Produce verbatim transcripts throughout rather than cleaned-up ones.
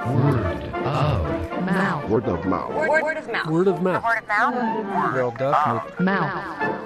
Word of mouth. Word of mouth. Word, word of mouth. Word of mouth. Word of mouth. Well, definitely. Mouth.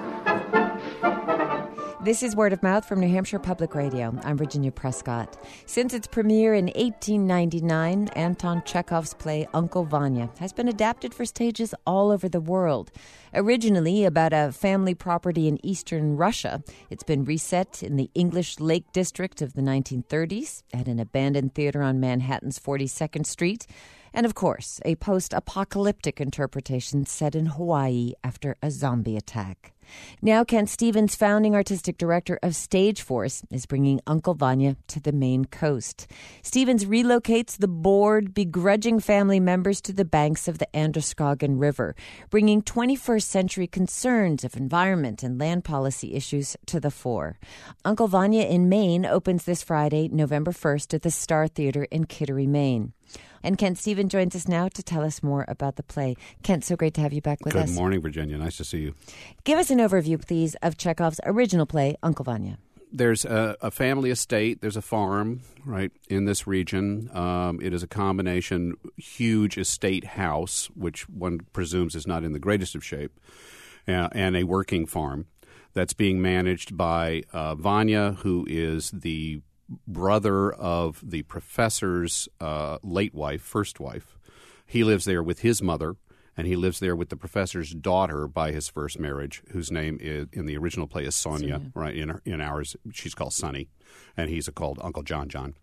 This is Word of Mouth from New Hampshire Public Radio. I'm Virginia Prescott. Since its premiere in eighteen ninety-nine, Anton Chekhov's play Uncle Vanya has been adapted for stages all over the world. Originally about a family property in eastern Russia, it's been reset in the English Lake District of the nineteen thirties at an abandoned theater on Manhattan's forty-second Street. And, of course, a post-apocalyptic interpretation set in Hawaii after a zombie attack. Now, Kent Stevens, founding artistic director of Stage Force, is bringing Uncle Vanya to the Maine coast. Stevens relocates the bored, begrudging family members to the banks of the Androscoggin River, bringing twenty-first century concerns of environment and land policy issues to the fore. Uncle Vanya in Maine opens this Friday, November first, at the Star Theater in Kittery, Maine. And Kent Stevens joins us now to tell us more about the play. Kent, so great to have you back with Good us. Good morning, Virginia. Nice to see you. Give us an overview, please, of Chekhov's original play, Uncle Vanya. There's a, a family estate. There's a farm, right, in this region. Um, it is a combination huge estate house, which one presumes is not in the greatest of shape, uh, and a working farm that's being managed by uh, Vanya, who is the brother of the professor's uh, late wife, first wife. He lives there with his mother, and he lives there with the professor's daughter by his first marriage, whose name is, in the original play is Sonia. Sonia. Right? In in ours, she's called Sonny, and he's called Uncle John John.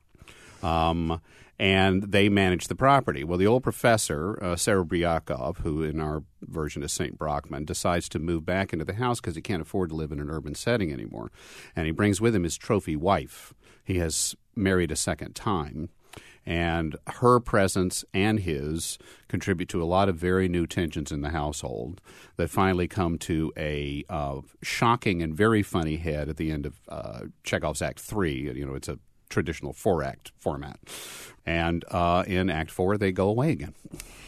Um, and they manage the property. Well, the old professor, uh, Serebryakov, who in our version is Saint Brockman, decides to move back into the house because he can't afford to live in an urban setting anymore. And he brings with him his trophy wife. He has married a second time. And her presence and his contribute to a lot of very new tensions in the household that finally come to a uh, shocking and very funny head at the end of uh, Chekhov's Act Three. You know, it's a traditional four-act format. And uh, in Act Four, they go away again.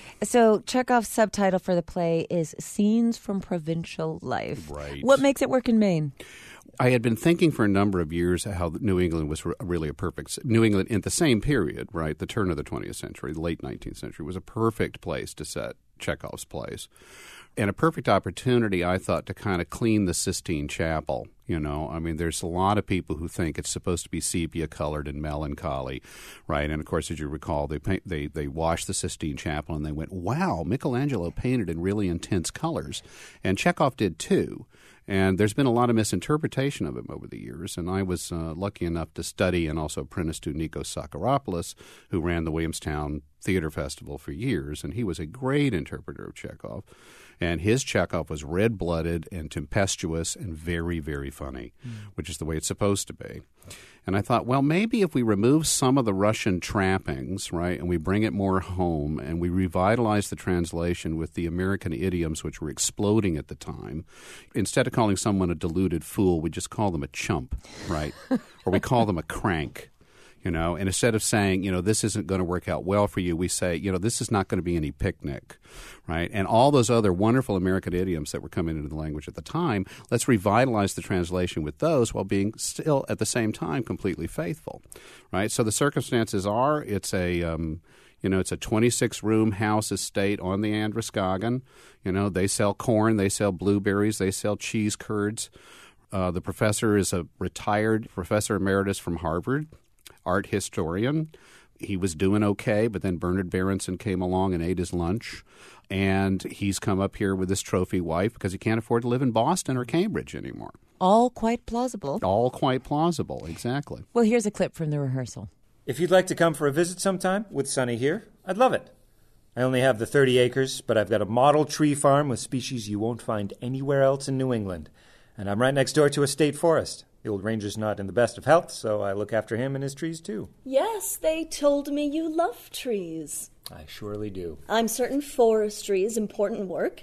So Chekhov's subtitle for the play is Scenes from Provincial Life. Right. What makes it work in Maine? I had been thinking for a number of years how New England was re- really a perfect – New England in the same period, right, the turn of the twentieth century, the late nineteenth century, was a perfect place to set Chekhov's plays. And a perfect opportunity, I thought, to kind of clean the Sistine Chapel. You know, I mean, there's a lot of people who think it's supposed to be sepia-colored and melancholy, right? And, of course, as you recall, they paint, they they washed the Sistine Chapel and they went, wow, Michelangelo painted in really intense colors. And Chekhov did, too. And there's been a lot of misinterpretation of him over the years. And I was uh, lucky enough to study and also apprentice to Nikos Sakaropoulos, who ran the Williamstown Theater Festival for years. And he was a great interpreter of Chekhov. And his Chekhov was red-blooded and tempestuous and very, very funny, mm. which is the way it's supposed to be. And I thought, well, maybe if we remove some of the Russian trappings, right, and we bring it more home and we revitalize the translation with the American idioms which were exploding at the time, instead of calling someone a deluded fool, we just call them a chump, right? Or we call them a crank. You know, and instead of saying, you know, this isn't going to work out well for you, we say, you know, this is not going to be any picnic, right? And all those other wonderful American idioms that were coming into the language at the time, let's revitalize the translation with those while being still at the same time completely faithful, right? So the circumstances are it's a, um, you know, it's a twenty-six room house estate on the Androscoggin. You know, they sell corn, they sell blueberries, they sell cheese curds. Uh, the professor is a retired professor emeritus from Harvard. Art historian. He was doing okay, but then Bernard Berenson came along and ate his lunch. And he's come up here with his trophy wife because he can't afford to live in Boston or Cambridge anymore. All quite plausible. All quite plausible, exactly. Well, here's a clip from the rehearsal. If you'd like to come for a visit sometime with Sonny here, I'd love it. I only have the thirty acres, but I've got a model tree farm with species you won't find anywhere else in New England. And I'm right next door to a state forest. The old ranger's not in the best of health, so I look after him and his trees, too. Yes, they told me you love trees. I surely do. I'm certain forestry is important work.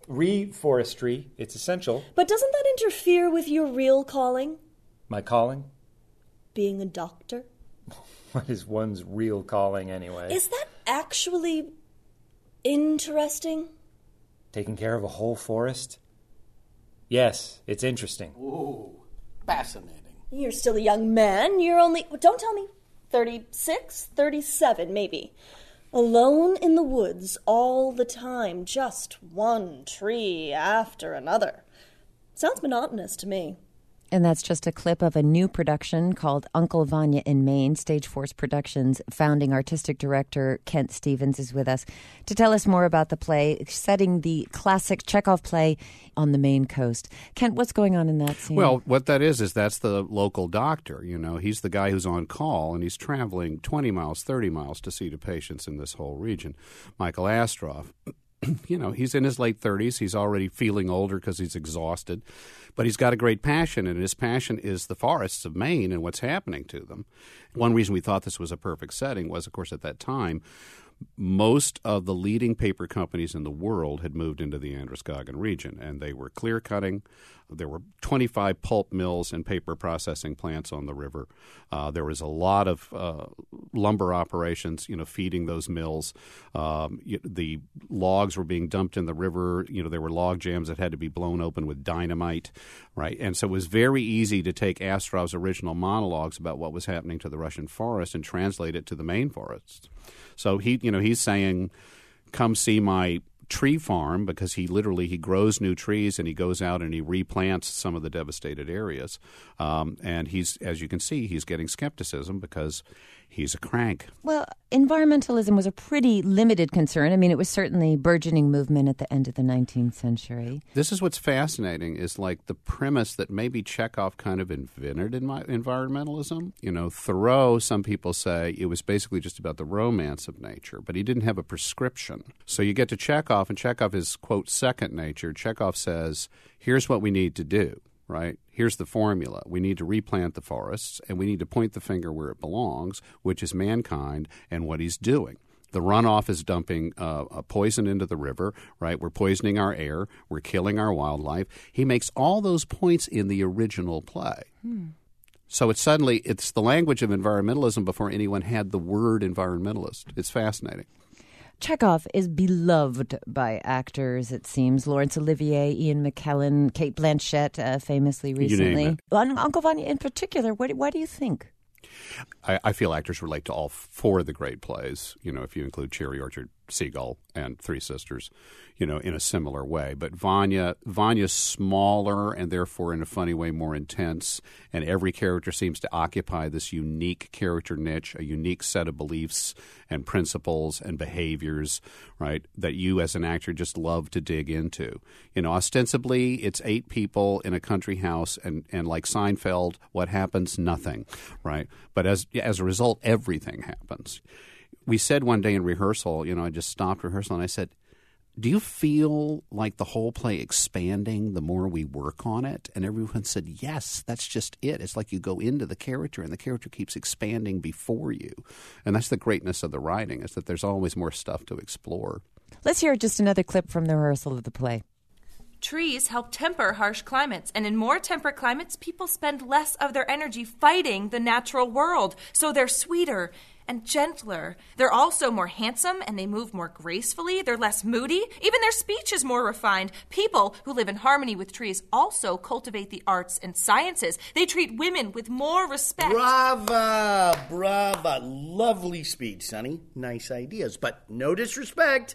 Reforestry, it's essential. But doesn't that interfere with your real calling? My calling? Being a doctor? What is one's real calling, anyway? Is that actually interesting? Taking care of a whole forest? Yes, it's interesting. Ooh. Fascinating. You're still a young man. You're only, don't tell me, thirty-six, thirty-seven, maybe. Alone in the woods all the time, just one tree after another. Sounds monotonous to me. And that's just a clip of a new production called Uncle Vanya in Maine. Stage Force Productions founding artistic director Kent Stevens is with us to tell us more about the play, setting the classic Chekhov play on the Maine coast. Kent, what's going on in that scene? Well, what that is, is that's the local doctor. You know, he's the guy who's on call, and he's traveling twenty miles, thirty miles to see the patients in this whole region. Michael Astroff. You know, he's in his late thirties. He's already feeling older because he's exhausted. But he's got a great passion, and his passion is the forests of Maine and what's happening to them. One reason we thought this was a perfect setting was, of course, at that time, most of the leading paper companies in the world had moved into the Androscoggin region, and they were clear cutting. There were twenty-five pulp mills and paper processing plants on the river. Uh, there was a lot of uh, lumber operations, you know, feeding those mills. Um, the logs were being dumped in the river. You know, there were log jams that had to be blown open with dynamite, right? And so it was very easy to take Astrov's original monologues about what was happening to the Russian forest and translate it to the Maine forests. So he, you know, he's saying, "Come see my tree farm," because he literally he grows new trees and he goes out and he replants some of the devastated areas. Um, and he's, as you can see, he's getting skepticism because he's a crank. Well, environmentalism was a pretty limited concern. I mean, it was certainly a burgeoning movement at the end of the nineteenth century. This is what's fascinating, is like the premise that maybe Chekhov kind of invented in my environmentalism. You know, Thoreau, some people say, it was basically just about the romance of nature, but he didn't have a prescription. So you get to Chekhov, and Chekhov is, quote, second nature. Chekhov says, here's what we need to do. Right? Here's the formula. We need to replant the forests, and we need to point the finger where it belongs, which is mankind and what he's doing. The runoff is dumping uh, a poison into the river, right? We're poisoning our air. We're killing our wildlife. He makes all those points in the original play. Hmm. So it's suddenly, it's the language of environmentalism before anyone had the word environmentalist. It's fascinating. Chekhov is beloved by actors, it seems. Laurence Olivier, Ian McKellen, Cate Blanchett, uh, famously recently. You name it. On Uncle Vanya in particular, what, what do you think? I, I feel actors relate to all four of the great plays, you know, if you include Cherry Orchard, Seagull, and Three Sisters, you know, in a similar way. But Vanya, Vanya's smaller and therefore in a funny way more intense, and every character seems to occupy this unique character niche, a unique set of beliefs and principles and behaviors, right, that you as an actor just love to dig into. You know, ostensibly it's eight people in a country house, and, and like Seinfeld, what happens? Nothing, right? But as as a result, everything happens. We said one day in rehearsal, you know, I just stopped rehearsal and I said, do you feel like the whole play expanding the more we work on it? And everyone said, yes, that's just it. It's like you go into the character and the character keeps expanding before you. And that's the greatness of the writing, is that there's always more stuff to explore. Let's hear just another clip from the rehearsal of the play. Trees help temper harsh climates, and in more temperate climates, people spend less of their energy fighting the natural world, so they're sweeter and gentler. They're also more handsome, and they move more gracefully. They're less moody. Even their speech is more refined. People who live in harmony with trees also cultivate the arts and sciences. They treat women with more respect. Brava! Brava! Lovely speech, Sonny. Nice ideas, but no disrespect.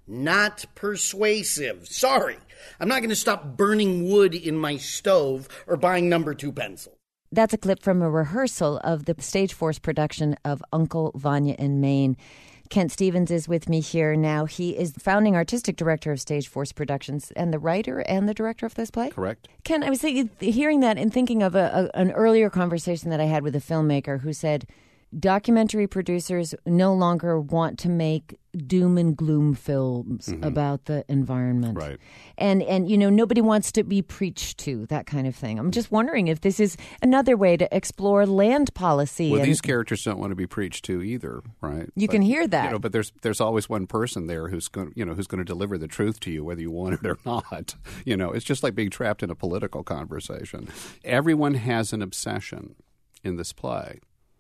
Not persuasive. Sorry. I'm not going to stop burning wood in my stove or buying number two pencils. That's a clip from a rehearsal of the Stage Force production of Uncle Vanya in Maine. Kent Stevens is with me here now. He is founding artistic director of Stage Force Productions and the writer and the director of this play? Correct. Kent, I was thinking, hearing that and thinking of a, a, an earlier conversation that I had with a filmmaker who said documentary producers no longer want to make doom and gloom films mm-hmm. about the environment. Right. And, and, you know, nobody wants to be preached to, that kind of thing. I'm just wondering if this is another way to explore land policy. Well, and these characters don't want to be preached to either, right? You but, can hear that. You know, but there's there's always one person there who's going, you know, who's going to deliver the truth to you, whether you want it or not. You know, it's just like being trapped in a political conversation. Everyone has an obsession in this play.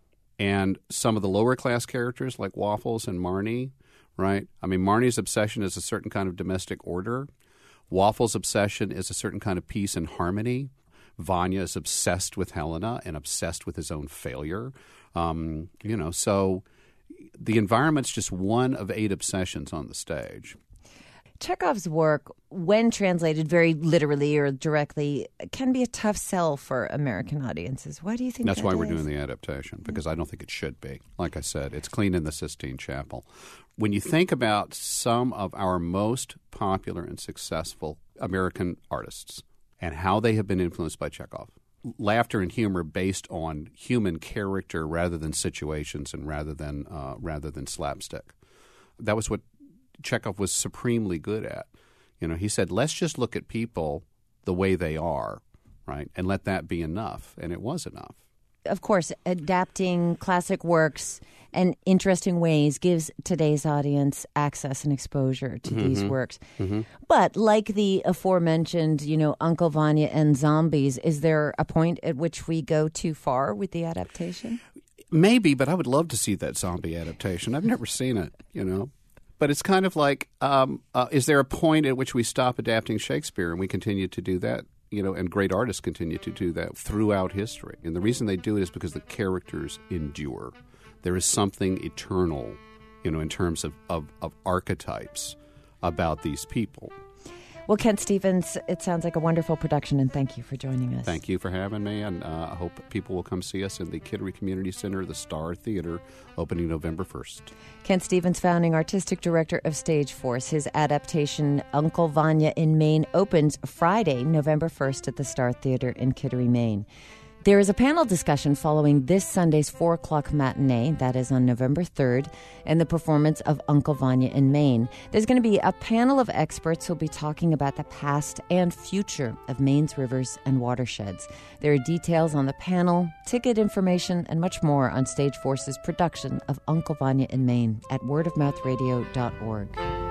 And some of the lower class characters like Waffles and Marnie, right? I mean, Marnie's obsession is a certain kind of domestic order. Waffles' obsession is a certain kind of peace and harmony. Vanya is obsessed with Helena and obsessed with his own failure. Um, you know, so the environment's just one of eight obsessions on the stage. Chekhov's work, when translated very literally or directly, can be a tough sell for American audiences. Why do you think That's that why is? we're doing the adaptation, because I don't think it should be. Like I said, it's clean in the Sistine Chapel. When you think about some of our most popular and successful American artists and how they have been influenced by Chekhov, laughter and humor based on human character rather than situations and rather than uh, rather than slapstick. That was what Chekhov was supremely good at. You know, he said, let's just look at people the way they are, right, and let that be enough. And it was enough. Of course, adapting classic works in interesting ways gives today's audience access and exposure to Mm-hmm. these works. Mm-hmm. But like the aforementioned, you know, Uncle Vanya and zombies, is there a point at which we go too far with the adaptation? Maybe, but I would love to see that zombie adaptation. I've never seen it, you know. But it's kind of like, um, uh, is there a point at which we stop adapting Shakespeare and we continue to do that? You know, and great artists continue to do that throughout history. And the reason they do it is because the characters endure. There is something eternal, you know, in terms of, of, of archetypes about these people. Well, Kent Stevens, it sounds like a wonderful production, and thank you for joining us. Thank you for having me, and uh, I hope people will come see us in the Kittery Community Center, the Star Theater, opening November first. Kent Stevens, founding artistic director of Stage Force. His adaptation, Uncle Vanya in Maine, opens Friday, November first at the Star Theater in Kittery, Maine. There is a panel discussion following this Sunday's four o'clock matinee, that is on November third, and the performance of Uncle Vanya in Maine. There's going to be a panel of experts who will be talking about the past and future of Maine's rivers and watersheds. There are details on the panel, ticket information, and much more on Stage Force's production of Uncle Vanya in Maine at word of mouth radio dot org.